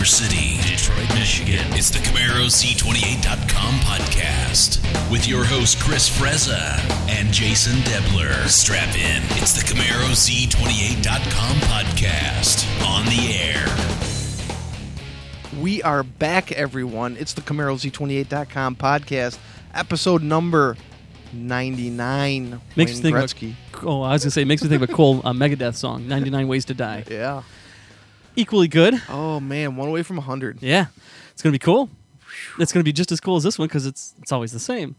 Ybor City, Detroit, Michigan. It's the CamaroZ28.com podcast with your host Chris Frezza and Jason Debler. Strap in. It's the CamaroZ28.com podcast on the air. We are back, everyone. It's the CamaroZ28.com podcast, episode number 99. Makes me Wayne think Gretzky. makes me think of a Cole Megadeth song, 99 Ways to Die. Yeah. Equally good. Oh, man. One away from 100. Yeah. It's going to be cool. It's going to be just as cool as this one because it's always the same.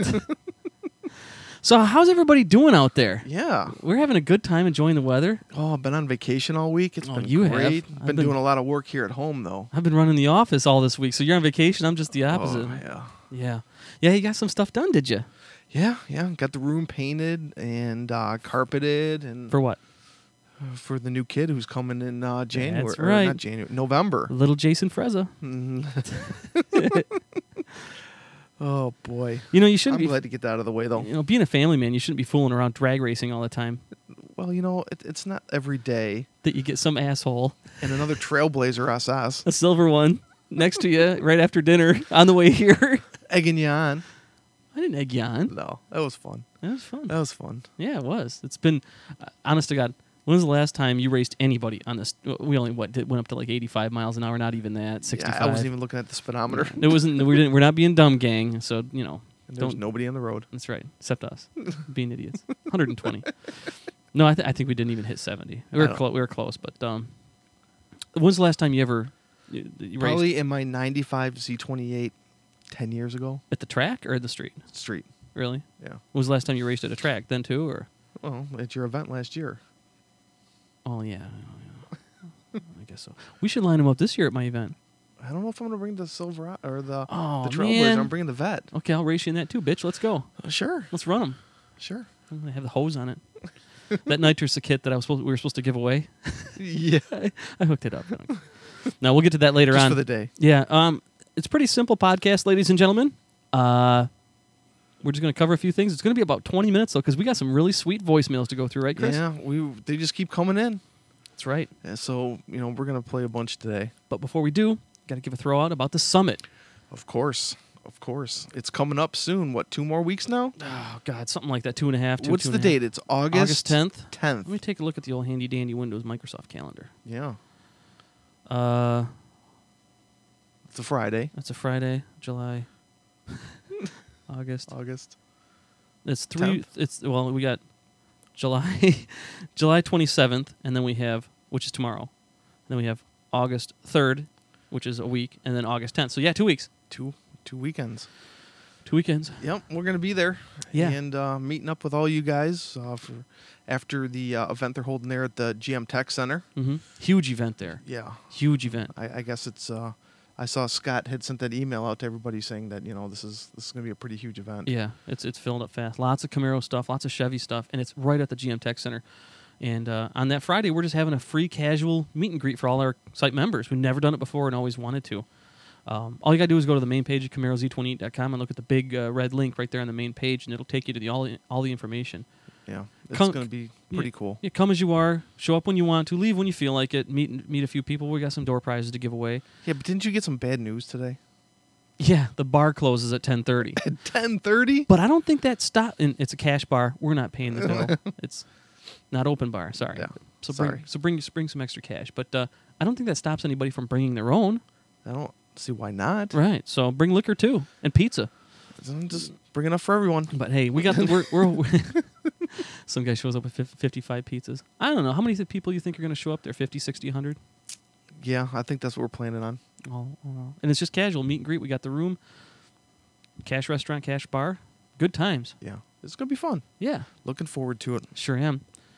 So how's everybody doing out there? Yeah. We're having a good time enjoying the weather. Oh, I've been on vacation all week. It's been you have. great. I've Been been- doing a lot of work here at home, though. I've been running the office all this week, so you're on vacation. I'm just the opposite. Oh, yeah. Yeah. Yeah, you got some stuff done, did you? Yeah. Got the room painted and carpeted. And For what? for the new kid who's coming in January. That's or right. not January. November. Little Jason Frezza. Oh, boy. You know, you shouldn't I'm be... glad to get that out of the way, though. You know, being a family man, you shouldn't be fooling around drag racing all the time. Well, you know, it's not every day. That you get some asshole, And another Trailblazer SS. a silver one, next to you right after dinner on the way here. Egging you on. I didn't egg you on. No, that was fun. That was fun. That was fun. Yeah, it was. It's been, honest to God, when was the last time you raced anybody on this? We only went up to like 85 miles an hour, not even that, 65. Yeah, I wasn't even looking at the speedometer. It wasn't. We're not being dumb, gang. So you know, And there was don't. nobody on the road. That's right, except us, being idiots. 120. No, I think we didn't even hit 70. We were don't- we were close, but when's the last time you ever you raced Probably in my 95 Z28 10 years ago. at the track or at the street? Street. Really? Yeah. When was the last time you raced at a track? Then too, or? Well, at your event last year. Oh yeah. I guess so. We should line them up this year at my event. I don't know if I'm going to bring the Silverado or the Oh, Trailblazer. man. I'm bringing the Vet. Okay, I'll race you in that too, bitch. Let's go. Sure. Let's run them. Sure. I'm gonna have the hose on it. That nitrous kit that we were supposed to give away. Yeah. I hooked it up. Now we'll get to that later Just on. for the day. Yeah. It's a pretty simple podcast, ladies and gentlemen. We're just gonna cover a few things. It's gonna be about 20 minutes though, because we got some really sweet voicemails to go through, right, Chris? Yeah, they just keep coming in. That's right. Yeah, so, we're going to play a bunch today. But before we do, got to give a throw out about the summit. Of course. It's coming up soon. What, 2 more weeks now? Oh God, something like that. 2.5. What's the 2.5. date? It's August 10th. 10th. Let me take a look at the old handy dandy Windows Microsoft calendar. Yeah. Uh, It's a Friday. that's a Friday, July, August. August. It's three. 10th. It's we got July, July 27th, and then we have, which is tomorrow. Then we have August 3rd, which is a week, and then August 10th. So yeah, 2 weeks, Two weekends. 2 weekends. Yep, we're gonna be there. Yeah. And meeting up with all you guys after the event they're holding there at the GM Tech Center. Mm-hmm. Huge event there. Yeah. Huge event. I guess it's. I saw Scott had sent that email out to everybody saying that this is gonna be a pretty huge event. Yeah, it's filled up fast. Lots of Camaro stuff, lots of Chevy stuff, and it's right at the GM Tech Center. And on that Friday, we're just having a free casual meet and greet for all our site members who've never done it before and always wanted to. All you got to do is go to the main page of CamaroZ28.com and look at the big red link right there on the main page, and it'll take you to all the information. Yeah. It's Come- gonna be pretty cool. Yeah, come as you are, show up when you want to, leave when you feel like it, meet a few people. We got some door prizes to give away. Yeah, but didn't you get some bad news today? Yeah, the bar closes at 10:30. At 10:30. But I don't think that and it's a cash bar. We're not paying the bill. It's not open bar. Sorry. Yeah, So sorry. bring some extra cash. But I don't think that stops anybody from bringing their own. I don't see why not. Right. So bring liquor too and pizza. Just bring enough for everyone. But hey, we got we're some guy shows up with 55 pizzas. I don't know how many people you think are going to show up there. 50, 60, 100. Yeah, I think that's what we're planning on. Oh, and it's just casual meet and greet. We got the room, cash restaurant, cash bar. Good times. Yeah, it's gonna be fun. Yeah, Looking forward to it. sure am.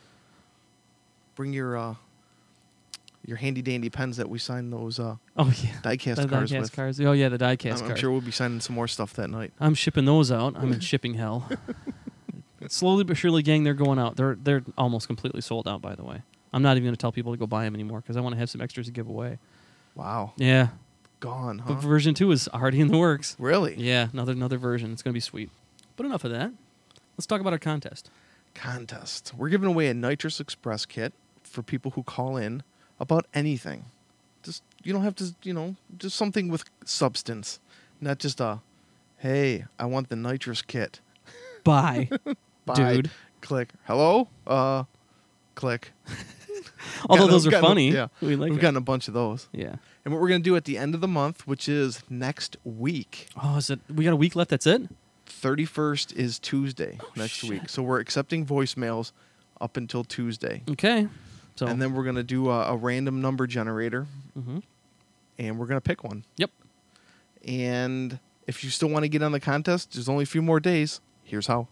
Bring your handy dandy pens that we signed those Oh yeah, diecast the cars diecast with. cars. Oh yeah, the diecast I'm cars. sure we'll be signing some more stuff that night. I'm shipping those out. I'm in shipping hell. Slowly but surely, gang, they're going out. They're almost completely sold out, by the way. I'm not even going to tell people to go buy them anymore because I want to have some extras to give away. Wow, Yeah, gone, but huh? version 2 is already in the works. Really? Yeah, another version. It's going to be sweet. But enough of that. Let's talk about our contest. Contest. We're giving away a Nitrous Express kit for people who call in about anything. Just you don't have to, just something with substance, not just hey, I want the nitrous kit. Bye, Bye. dude. Click. Hello? Click. Although those are gotten a- funny. yeah. We like We've it. gotten a bunch of those. Yeah. And what we're going to do at the end of the month, which is next week, Oh, is it? We got a week left. That's it. 31st is Tuesday next shit. week. So we're accepting voicemails up until Tuesday. Okay. So. And then we're going to do a random number generator, Mhm. and we're going to pick one. Yep. And if you still want to get on the contest, there's only a few more days. Here's how.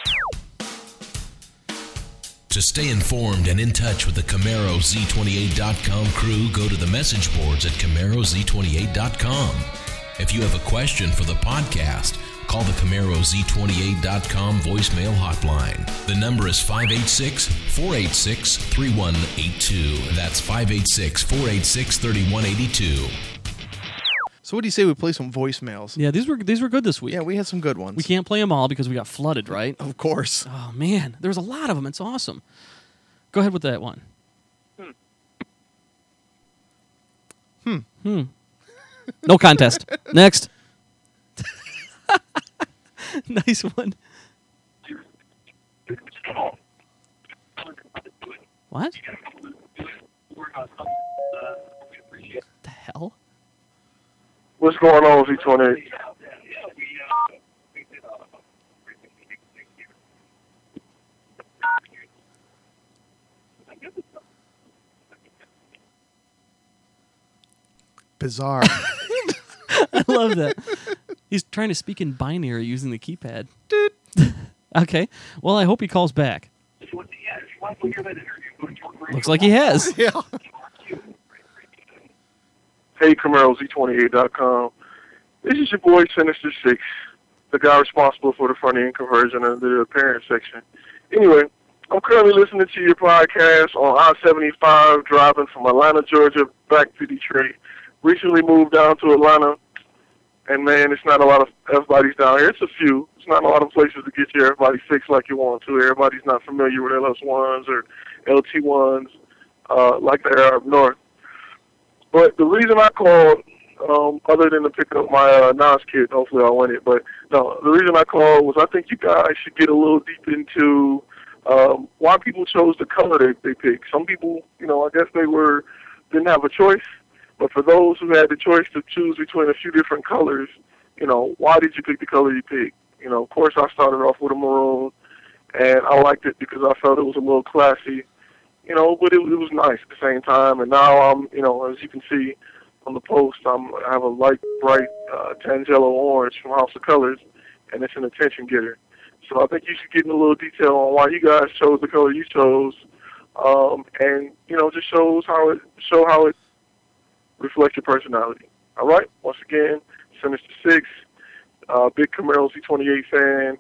To stay informed and in touch with the CamaroZ28.com crew, go to the message boards at CamaroZ28.com. If you have a question for the podcast, call the CamaroZ28.com voicemail hotline. The number is 586-486-3182. That's 586-486-3182. So what do you say we play some voicemails? Yeah, these were good this week. Yeah, we had some good ones. We can't play them all because we got flooded, right? Of course. Oh man, there's a lot of them. It's awesome. Go ahead with that one. No contest. Next. Nice one. What? The hell? What's going on, Z28? Bizarre. I love that. He's trying to speak in binary using the keypad. Okay. Well, I hope he calls back. Looks like he has. Yeah. Hey, CamaroZ28.com. This is your boy, Sinister Six, the guy responsible for the front end conversion of the parent section. Anyway, I'm currently listening to your podcast on I-75, driving from Atlanta, Georgia, back to Detroit. Recently moved down to Atlanta, and man, it's not a lot of F-bodies down here. It's a few. It's not a lot of places to get your F-body fixed like you want to. Everybody's not familiar with LS1s or LT1s like they are up north. But the reason I called, other than to pick up my NAS kit, hopefully I'll win it, but no, the reason I called was I think you guys should get a little deep into why people chose the color they picked. Some people, I guess didn't have a choice, but for those who had the choice to choose between a few different colors, why did you pick the color you picked? Of course I started off with a maroon, and I liked it because I felt it was a little classy. But it was nice at the same time. And now I'm, as you can see on the post, I have a light, bright Tangelo orange from House of Colors, and it's an attention getter. So I think you should get in a little detail on why you guys chose the color you chose, and just show how it reflects your personality. All right. Once again, Sinister Six, big Camaro Z28 fan,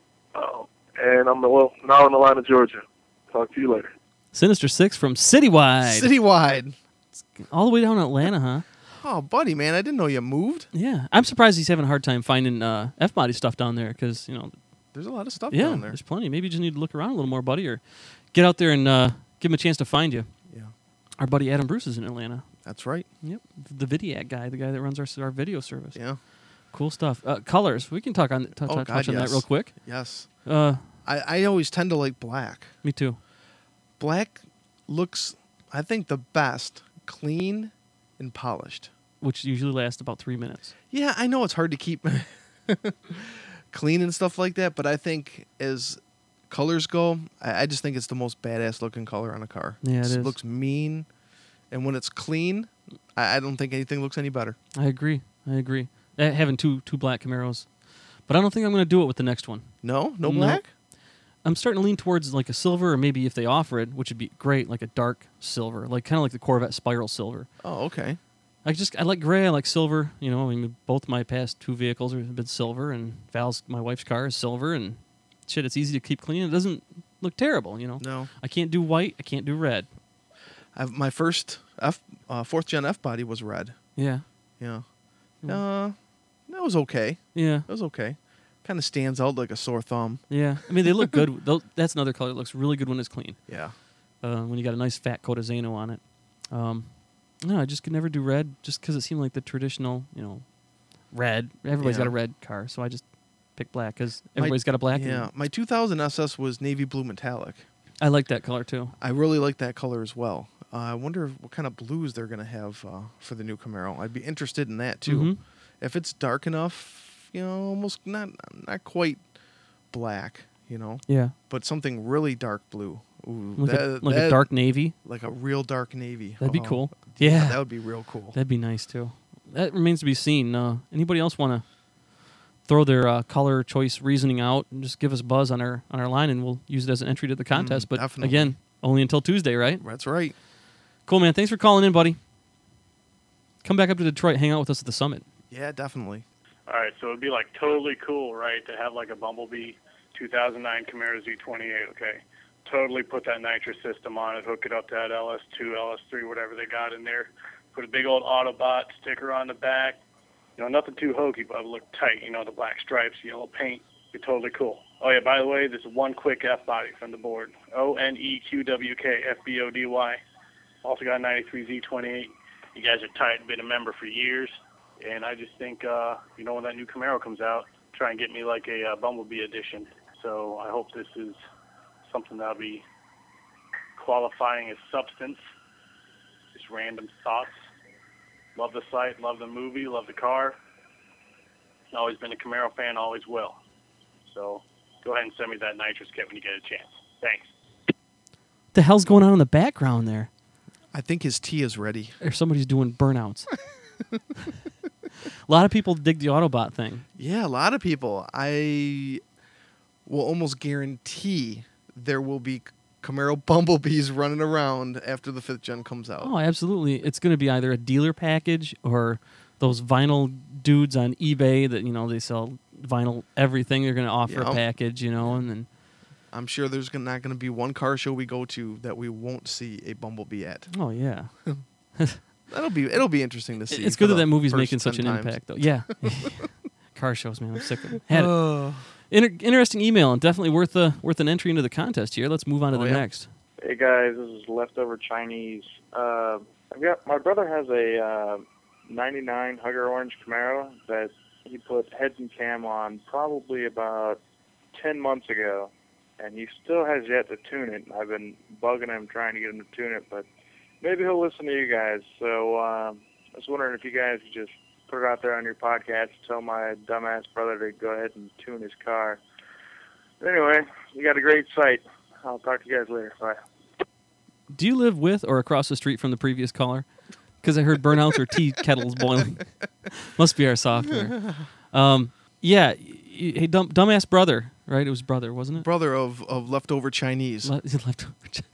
and I'm now in Atlanta, Georgia. Talk to you later. Sinister Six from Citywide. Citywide. All the way down in Atlanta, huh? Oh, buddy, man, I didn't know you moved. Yeah. I'm surprised he's having a hard time finding F-body stuff down there because, There's a lot of stuff yeah, down there. there's plenty. Maybe you just need to look around a little more, buddy, or get out there and give him a chance to find you. Yeah, Our buddy Adam Bruce is in Atlanta. that's right. Yep. The Vidiac guy, the guy that runs our video service. Yeah. Cool stuff. Colors. We can touch on God, that yes. real quick. Yes. Uh, I always tend to like black. me too. Black looks, I think, the best, clean and polished. Which usually lasts about 3 minutes. Yeah, I know it's hard to keep clean and stuff like that, but I think as colors go, I just think it's the most badass looking color on a car. Yeah, it is. looks mean, and when it's clean, I don't think anything looks any better. I agree. Having two black Camaros. But I don't think I'm going to do it with the next one. No No. black. I'm starting to lean towards like a silver, or maybe if they offer it, which would be great, like a dark silver, like kind of like the Corvette Spiral Silver. Oh, okay. I like gray. I like silver. Both my past two vehicles have been silver, and Val's, my wife's car, is silver, and shit. It's easy to keep clean. It doesn't look terrible. No, I can't do white. I can't do red. my first fourth gen F body was red. Yeah. Yeah. That was okay. Yeah. That was okay. Kind of stands out like a sore thumb. Yeah. I mean, they look good. That's another color that looks really good when it's clean. Yeah. When you got a nice fat coat of Zano on it. No, I just could never do red, just because it seemed like the traditional, red. Everybody's Yeah. got a red car, so I just picked black because everybody's got a black. Yeah, my 2000 SS was navy blue metallic. I like that color too. I really like that color as well. I wonder what kind of blues they're going to have for the new Camaro. I'd be interested in that too. Mhm. If it's dark enough, almost not quite black, Yeah, but something really dark blue. Ooh, like a dark navy. like a real dark navy. That'd be Oh, cool. Yeah, Yeah, that would be real cool. that'd be nice too. That remains to be seen. Anybody else want to throw their color choice reasoning out and just give us a buzz on our line, and we'll use it as an entry to the contest. But definitely. again, only until Tuesday, right? That's right. Cool, man. Thanks for calling in, buddy. Come back up to Detroit, hang out with us at the summit. Yeah, definitely. All right, so it'd be like totally cool, right, to have like a Bumblebee 2009 Camaro Z28, okay? Totally put that nitrous system on it, hook it up to that LS2, LS3, whatever they got in there. Put a big old Autobot sticker on the back. Nothing too hokey, but it'll look tight. The black stripes, yellow paint. Be totally cool. Oh, yeah, by the way, this is one quick F body from the board. ONEQWK FBODY. Also got a 93 Z28. You guys are tight, been a member for years. And I just think, when that new Camaro comes out, try and get me like a Bumblebee edition. So I hope this is something that'll be qualifying as substance. Just random thoughts. Love the site, love the movie, love the car. Always been a Camaro fan, always will. So go ahead and send me that nitrous kit when you get a chance. Thanks. What the hell's going on in the background there? I think his tea is ready. Or somebody's doing burnouts. A lot of people dig the Autobot thing. Yeah, a lot of people. I will almost guarantee there will be Camaro Bumblebees running around after the 5th gen comes out. Oh, absolutely. It's going to be either a dealer package or those vinyl dudes on eBay that, they sell vinyl everything. They're going to offer a Yep. package, and then... I'm sure there's not going to be one car show we go to that we won't see a Bumblebee at. Oh, yeah. It'll be interesting to see. It's for good that the that movie's first making such 10 an times. impact, though. Yeah. Car shows, man. I'm sick of it. Had it. Oh. Interesting email, and definitely worth an entry into the contest here. Let's move on to Oh, the yeah. next. Hey guys, this is Leftover Chinese. My brother has a '99 Hugger Orange Camaro that he put heads and cam on probably about 10 months ago, and he still has yet to tune it. I've been bugging him trying to get him to tune it, but maybe he'll listen to you guys. So I was wondering if you guys could just put it out there on your podcast, tell my dumbass brother to go ahead and tune his car. But anyway, you got a great site. I'll talk to you guys later. Bye. Do you live with or across the street from the previous caller? Because I heard burnouts or tea kettles boiling. Must be our software. Yeah. Hey, dumbass brother, right? It was brother, wasn't it? Brother of Leftover Chinese. Leftover.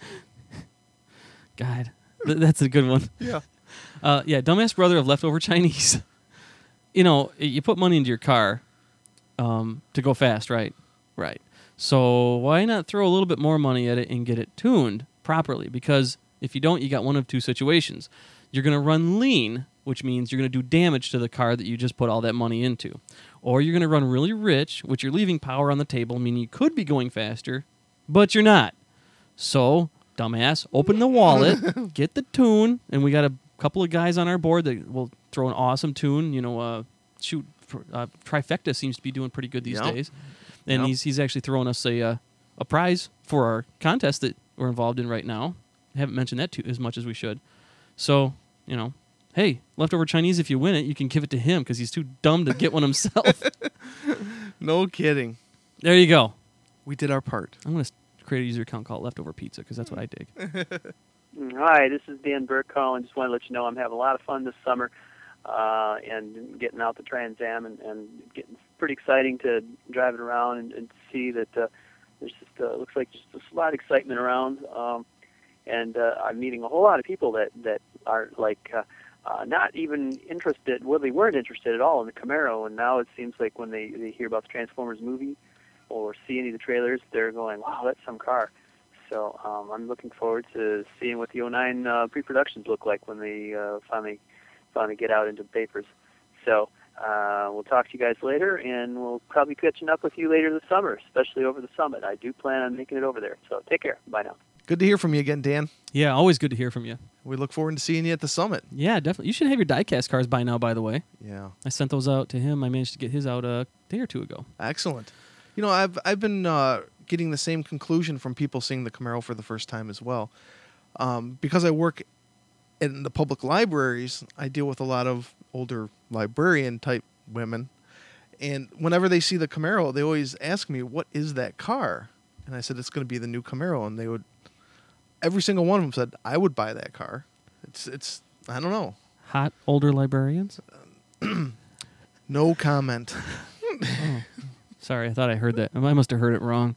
God, that's a good one. Yeah. Yeah, dumbass brother of Leftover Chinese. You put money into your car to go fast, right? Right. So why not throw a little bit more money at it and get it tuned properly? Because if you don't, you got one of two situations. You're going to run lean, which means you're going to do damage to the car that you just put all that money into. Or you're going to run really rich, which you're leaving power on the table, meaning you could be going faster, but you're not. So, dumbass, open the wallet, get the tune, and we got a couple of guys on our board that will throw an awesome tune. Trifecta seems to be doing pretty good these Yep. days. And Yep. he's actually throwing us a prize for our contest that we're involved in right now. Haven't mentioned that as much as we should. So, hey, Leftover Chinese, if you win it, you can give it to him because he's too dumb to get one himself. No kidding. There you go. We did our part. I'm going to create a user account called Leftover Pizza because that's what I dig. Hi, this is Dan Burke calling. Just want to let you know I'm having a lot of fun this summer and getting out the Trans Am and getting pretty exciting to drive it around and see that there's just looks like just a lot of excitement around. And I'm meeting a whole lot of people that are like not even interested. Well, they weren't interested at all in the Camaro, and now it seems like when they hear about the Transformers movie or see any of the trailers, they're going, "Wow, that's some car." So I'm looking forward to seeing what the 09 pre-productions look like when they finally get out into papers. So we'll talk to you guys later, and we'll probably be catching up with you later this summer, especially over the summit. I do plan on making it over there. So take care. Bye now. Good to hear from you again, Dan. Yeah, always good to hear from you. We look forward to seeing you at the summit. Yeah, definitely. You should have your diecast cars by now, by the way. Yeah. I sent those out to him. I managed to get his out a day or two ago. Excellent. You know, I've been getting the same conclusion from people seeing the Camaro for the first time as well. Because I work in the public libraries, I deal with a lot of older librarian-type women. And whenever they see the Camaro, they always ask me, what is that car? And I said, it's going to be the new Camaro. And they would, every single one of them said, I would buy that car. It's I don't know. Hot older librarians? No comment. Oh. Sorry, I thought I heard that. I must have heard it wrong.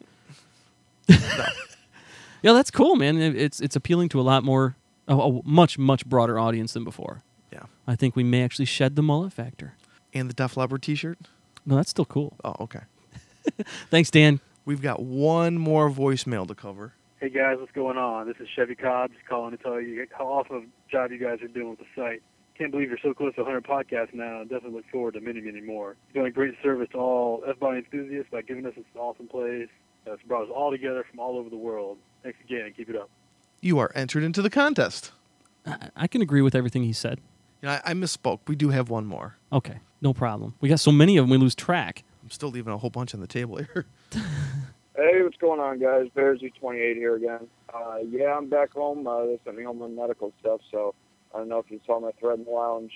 Yeah, that's cool, man. It's appealing to a lot more, a much, much broader audience than before. Yeah. I think we may actually shed the mullet factor. And the Def Leppard t-shirt? No, that's still cool. Oh, okay. Thanks, Dan. We've got one more voicemail to cover. Hey guys, what's going on? This is Chevy Cobbs calling to tell you how awesome a job you guys are doing with the site. Can't believe you're so close to 100 podcasts now, and definitely look forward to many, many more. You're doing a great service to all F-Body enthusiasts by giving us this awesome place that's brought us all together from all over the world. Thanks again, and keep it up. You are entered into the contest. I can agree with everything he said. You know, I misspoke. We do have one more. Okay, no problem. We got so many of them, we lose track. I'm still leaving a whole bunch on the table here. Hey, what's going on, guys? Bears Z28 here again. Yeah, I'm back home. They sent me home with medical stuff, so I don't know if you saw my thread in the lounge.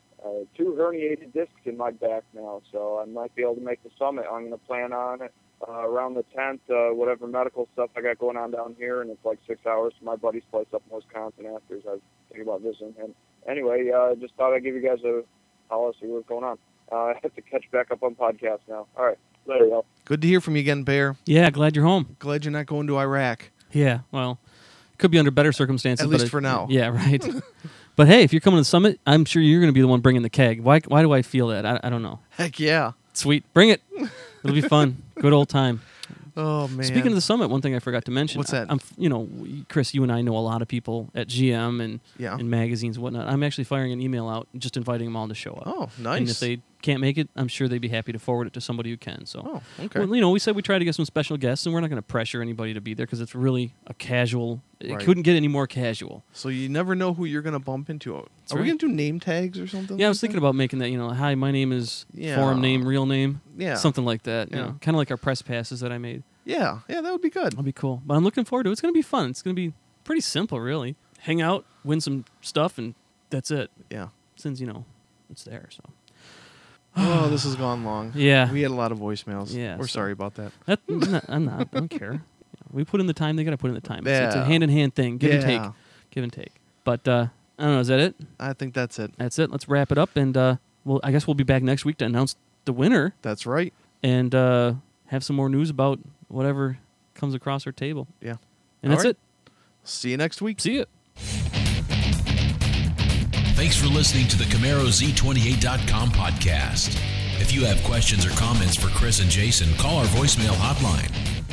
2 herniated discs in my back now, so I might be able to make the summit. I'm going to plan on it around the 10th, whatever medical stuff I got going on down here, and it's like 6 hours to my buddy's place up in Wisconsin after, so I was thinking about visiting him. Anyway, just thought I'd give you guys a holler, see what's going on. I have to catch back up on podcasts now. All right, later, y'all. Good to hear from you again, Bear. Yeah, glad you're home. Glad you're not going to Iraq. Yeah, well, could be under better circumstances. At least for now. Yeah, right. But hey, if you're coming to the summit, I'm sure you're going to be the one bringing the keg. Why do I feel that? I don't know. Heck yeah. Sweet. Bring it. It'll be fun. Good old time. Oh, man. Speaking of the summit, one thing I forgot to mention. What's that? Chris, you and I know a lot of people at GM and magazines and whatnot. I'm actually firing an email out just inviting them all to show up. Oh, nice. And if they can't make it, I'm sure they'd be happy to forward it to somebody who can. So, okay. Well, we said we try to get some special guests, and we're not going to pressure anybody to be there because it's really a casual. It Right. couldn't get any more casual. So you never know who you're going to bump into. Are we right. going to do name tags or something? Yeah, I was thinking about making that, hi, my name is Yeah. forum name, real name. Yeah. Something like that. Yeah. Kind of like our press passes that I made. Yeah, that would be good. That'll be cool. But I'm looking forward to it. It's going to be fun. It's going to be pretty simple, really. Hang out, win some stuff, and that's it. Yeah. Since, it's there, so. Oh, this has gone long. Yeah. We had a lot of voicemails. Yeah, We're so- sorry about that. I'm not. I don't care. We put in the time. They got to put in the time. It's a Yeah. hand-in-hand thing. Give and Yeah. take. Give and take. But, I don't know. Is that it? I think that's it. That's it. Let's wrap it up. And, I guess we'll be back next week to announce the winner. That's right. And have some more news about whatever comes across our table. Yeah. And All that's right. it. See you next week. See you. Thanks for listening to the CamaroZ28.com podcast. If you have questions or comments for Chris and Jason, call our voicemail hotline,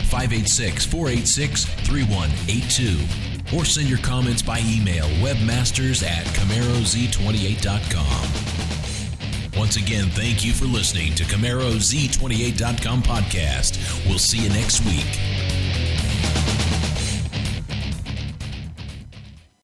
586-486-3182. Or send your comments by email, webmasters@CamaroZ28.com. Once again, thank you for listening to CamaroZ28.com podcast. We'll see you next week.